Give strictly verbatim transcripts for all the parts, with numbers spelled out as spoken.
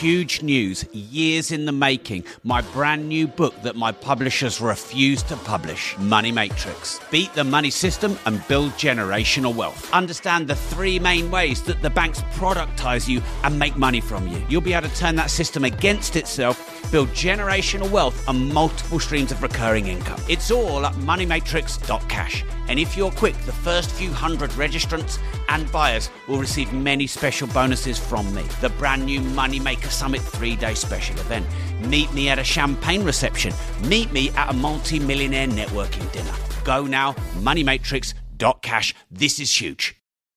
huge news, years in the making, my brand new book that my publishers refuse to publish, Money Matrix. Beat the money system and build generational wealth. Understand the three main ways that the banks productize you and make money from you. You'll be able to turn that system against itself, build generational wealth and multiple streams of recurring income. It's all at money matrix dot cash. And if you're quick, the first few hundred registrants and buyers will receive many special bonuses from me. The brand new Moneymaker Summit three-day special event. Meet me at a champagne reception. Meet me at a multi-millionaire networking dinner. Go now, money matrix dot cash. This is huge.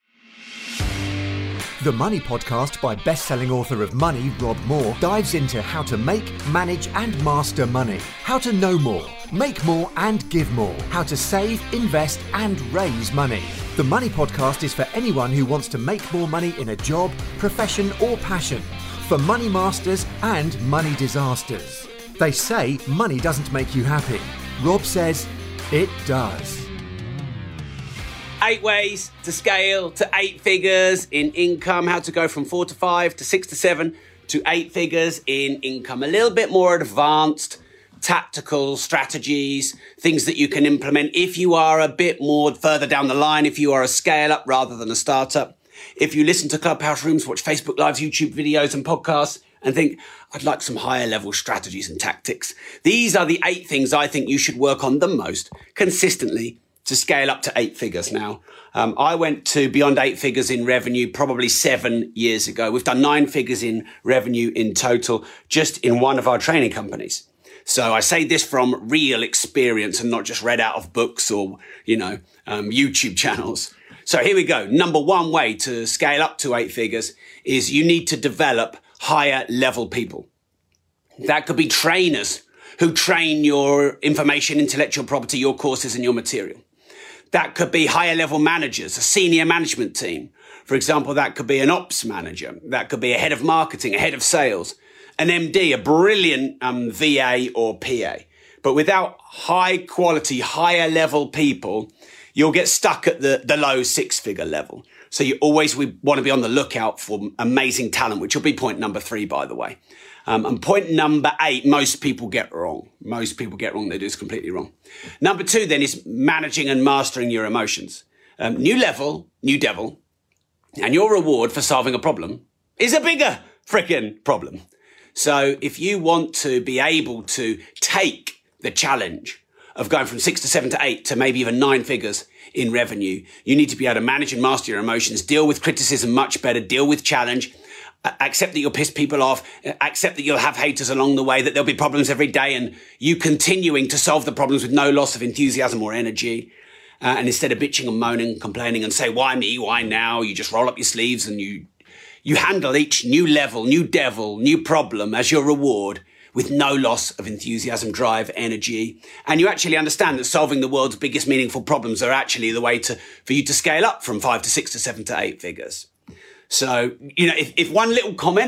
The Money Podcast by best-selling author of Money, Rob Moore, dives into how to make, manage and master money. How to know more, make more and give more. How to save, invest and raise money. The Money Podcast is for anyone who wants to make more money in a job, profession or passion. For money masters and money disasters. They say money doesn't make you happy. Rob says it does. Eight ways to scale to eight figures in income. How to go from four to five to six to seven to eight figures in income. A little bit more advanced tactical strategies, things that you can implement if you are a bit more further down the line, if you are a scale up rather than a startup. If you listen to Clubhouse Rooms, watch Facebook Lives, YouTube videos and podcasts and think, I'd like some higher level strategies and tactics. These are the eight things I think you should work on the most consistently to scale up to eight figures now. Um, I went to beyond eight figures in revenue probably seven years ago. We've done nine figures in revenue in total just in one of our training companies. So I say this from real experience and not just read out of books or, you know, um, YouTube channels. So here we go. Number one way to scale up to eight figures is you need to develop higher level people. That could be trainers who train your information, intellectual property, your courses and your material. That could be higher level managers, a senior management team. For example, that could be an ops manager. That could be a head of marketing, a head of sales, an M D, a brilliant um, V A or P A. But without high quality, higher level people, you'll get stuck at the, the low six figure level. So you always we want to be on the lookout for amazing talent, which will be point number three, by the way. Um, and point number eight, most people get wrong. Most people get wrong. They do this completely wrong. Number two, then, is managing and mastering your emotions. Um, new level, new devil. And your reward for solving a problem is a bigger freaking problem. So if you want to be able to take the challenge of going from six to seven to eight to maybe even nine figures in revenue, you need to be able to manage and master your emotions, deal with criticism much better, deal with challenge, accept that you'll piss people off, accept that you'll have haters along the way, that there'll be problems every day, and you continuing to solve the problems with no loss of enthusiasm or energy. Uh, and instead of bitching and moaning and complaining and say, why me, why now? You just roll up your sleeves and you, you handle each new level, new devil, new problem as your reward with no loss of enthusiasm, drive, energy. And you actually understand that solving the world's biggest meaningful problems are actually the way to, for you to scale up from five to six to seven to eight figures. So, you know, if, if one little comment,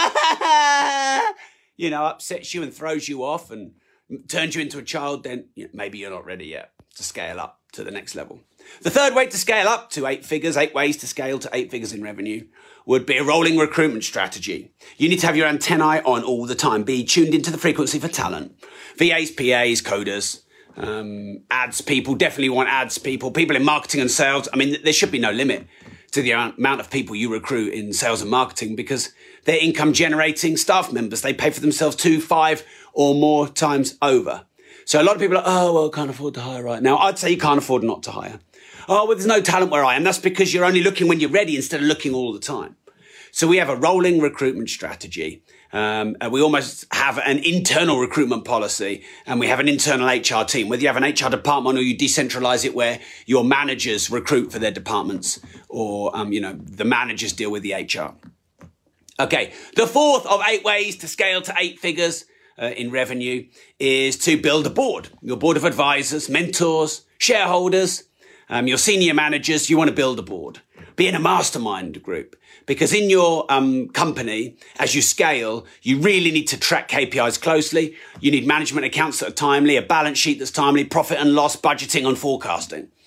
you know, upsets you and throws you off and turns you into a child, then you know, maybe you're not ready yet to scale up to the next level. The third way to scale up to eight figures, eight ways to scale to eight figures in revenue, would be a rolling recruitment strategy. You need to have your antennae on all the time, be tuned into the frequency for talent. V As, P As, coders, um, ads people, definitely want ads people, people in marketing and sales. I mean, there should be no limit to the amount of people you recruit in sales and marketing because they're income generating staff members. They pay for themselves two, five or more times over. So a lot of people are, oh, well, can't afford to hire right now. I'd say you can't afford not to hire. Oh, well, there's no talent where I am. That's because you're only looking when you're ready instead of looking all the time. So we have a rolling recruitment strategy. Um, and we almost have an internal recruitment policy and we have an internal H R team, whether you have an H R department or you decentralize it where your managers recruit for their departments or, um, you know, the managers deal with the H R. Okay. The fourth of eight ways to scale to eight figures uh, in revenue is to build a board, your board of advisors, mentors, shareholders, um, your senior managers. You want to build a board, be in a mastermind group. Because in your um, company, as you scale, you really need to track K P Is closely. You need management accounts that are timely, a balance sheet that's timely, profit and loss, budgeting and forecasting.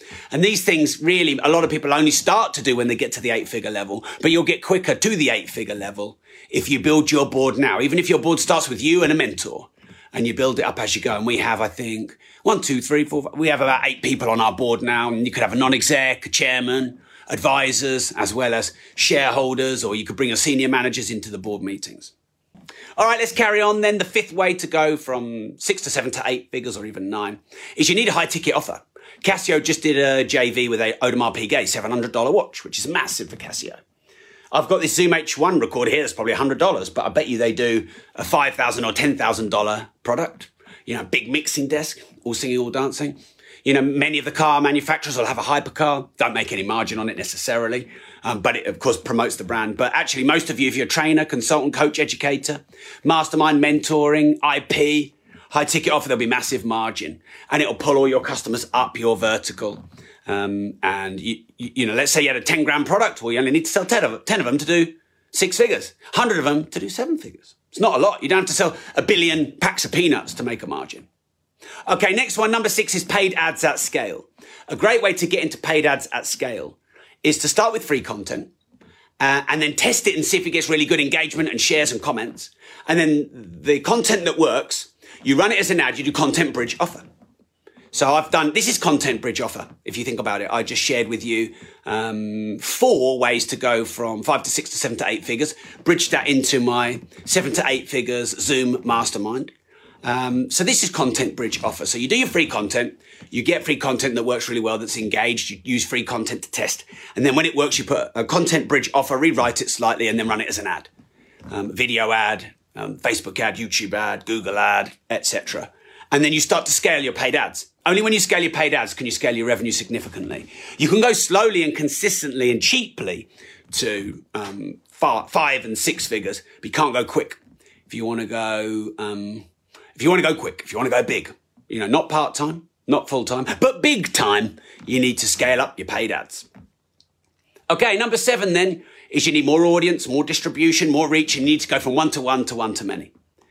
And these things really, a lot of people only start to do when they get to the eight figure level, but you'll get quicker to the eight figure level if you build your board now, even if your board starts with you and a mentor and you build it up as you go. And we have, I think, one, two, three, four, five, we have about eight people on our board now. And you could have a non-exec, a chairman, advisors, as well as shareholders, or you could bring your senior managers into the board meetings. All right, let's carry on then. The fifth way to go from six to seven to eight figures or even nine is you need a high ticket offer. Casio just did a J V with a Audemars Piguet seven hundred dollars watch, which is massive for Casio. I've got this Zoom H one recorder here that's probably one hundred dollars, but I bet you they do a five thousand dollars or ten thousand dollars product. You know, big mixing desk, all singing, all dancing. You know, many of the car manufacturers will have a hypercar. Don't make any margin on it necessarily, um, but it, of course, promotes the brand. But actually, most of you, if you're a trainer, consultant, coach, educator, mastermind, mentoring, I P, high ticket offer, there'll be massive margin. And it'll pull all your customers up your vertical. Um, and, you, you, you know, let's say you had a ten grand product. Well, you only need to sell ten of, ten of them to do six figures, one hundred of them to do seven figures. It's not a lot. You don't have to sell a billion packs of peanuts to make a margin. Okay, next one, number six is paid ads at scale. A great way to get into paid ads at scale is to start with free content uh, and then test it and see if it gets really good engagement and shares and comments. And then the content that works, you run it as an ad, you do content bridge offer. So I've done, this is content bridge offer. If you think about it, I just shared with you um, four ways to go from five to six to seven to eight figures, bridged that into my seven to eight figures Zoom mastermind. Um, so this is content bridge offer. So you do your free content, you get free content that works really well, that's engaged, you use free content to test. And then when it works, you put a content bridge offer, rewrite it slightly, and then run it as an ad. Um, video ad, um, Facebook ad, YouTube ad, Google ad, et cetera. And then you start to scale your paid ads. Only when you scale your paid ads can you scale your revenue significantly. You can go slowly and consistently and cheaply to um, far, five and six figures, but you can't go quick. If you want to go... Um, If you want to go quick, if you want to go big, you know, not part-time, not full-time, but big time, you need to scale up your paid ads. Okay, number seven then is you need more audience, more distribution, more reach. You need to go from one-to-one to one-to-many.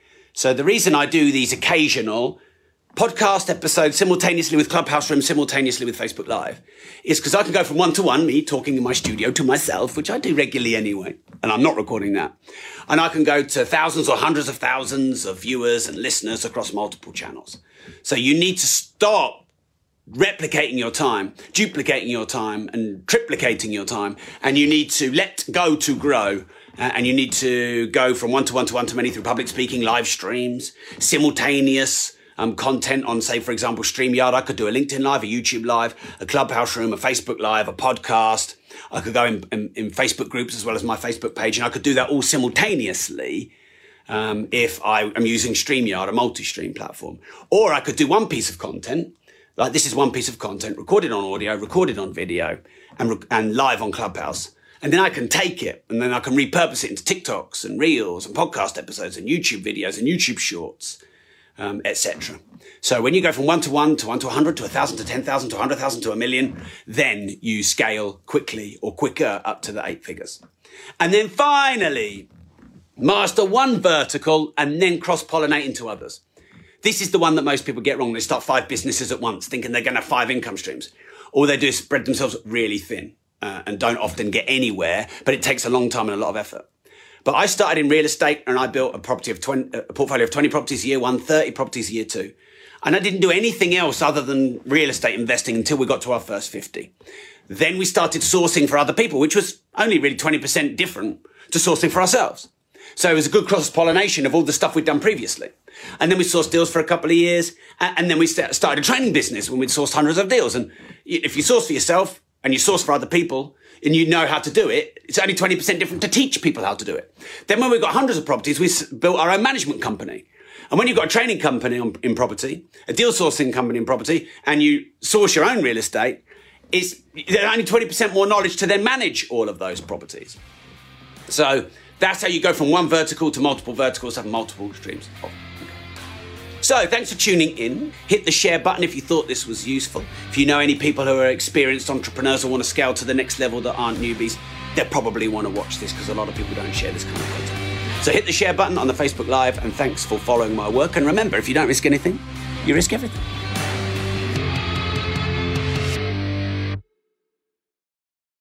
So the reason I do these occasional podcast episodes simultaneously with Clubhouse Room, simultaneously with Facebook Live, is because I can go from one-to-one, me talking in my studio to myself, which I do regularly anyway, and I'm not recording that. And I can go to thousands or hundreds of thousands of viewers and listeners across multiple channels. So you need to stop replicating your time, duplicating your time, and triplicating your time. And you need to let go to grow. Uh, and you need to go from one-to-one to one-to-many through public speaking, live streams, simultaneous um, content on, say, for example, StreamYard. I could do a LinkedIn Live, a YouTube Live, a Clubhouse Room, a Facebook Live, a podcast. I could go in, in, in Facebook groups as well as my Facebook page, and I could do that all simultaneously um, if I am using StreamYard, a multi-stream platform. Or I could do one piece of content, like this is one piece of content, recorded on audio, recorded on video, and, and live on Clubhouse. And then I can take it, and then I can repurpose it into TikToks and Reels and podcast episodes and YouTube videos and YouTube Shorts, um, et cetera. So when you go from one-to-one to one to one hundred to one thousand to ten thousand to one hundred thousand to a million, then you scale quickly or quicker up to the eight figures. And then finally, master one vertical and then cross-pollinate into others. This is the one that most people get wrong. They start five businesses at once, thinking they're going to have five income streams. All they do is spread themselves really thin uh, and don't often get anywhere, but it takes a long time and a lot of effort. But I started in real estate and I built a property of twenty, a portfolio of twenty properties year one, thirty properties year two. And I didn't do anything else other than real estate investing until we got to our first fifty. Then we started sourcing for other people, which was only really twenty percent different to sourcing for ourselves. So it was a good cross-pollination of all the stuff we'd done previously. And then we sourced deals for a couple of years. And then we started a training business when we'd sourced hundreds of deals. And if you source for yourself and you source for other people and you know how to do it, it's only twenty percent different to teach people how to do it. Then when we got hundreds of properties, we built our own management company. And when you've got a training company on, in property, a deal sourcing company in property, and you source your own real estate, it's there's only twenty percent more knowledge to then manage all of those properties. So that's how you go from one vertical to multiple verticals, have multiple streams. Oh, okay. So thanks for tuning in. Hit the share button if you thought this was useful. If you know any people who are experienced entrepreneurs or want to scale to the next level that aren't newbies, they'll probably want to watch this because a lot of people don't share this kind of content. So hit the share button on the Facebook Live, and thanks for following my work. And remember, if you don't risk anything, you risk everything.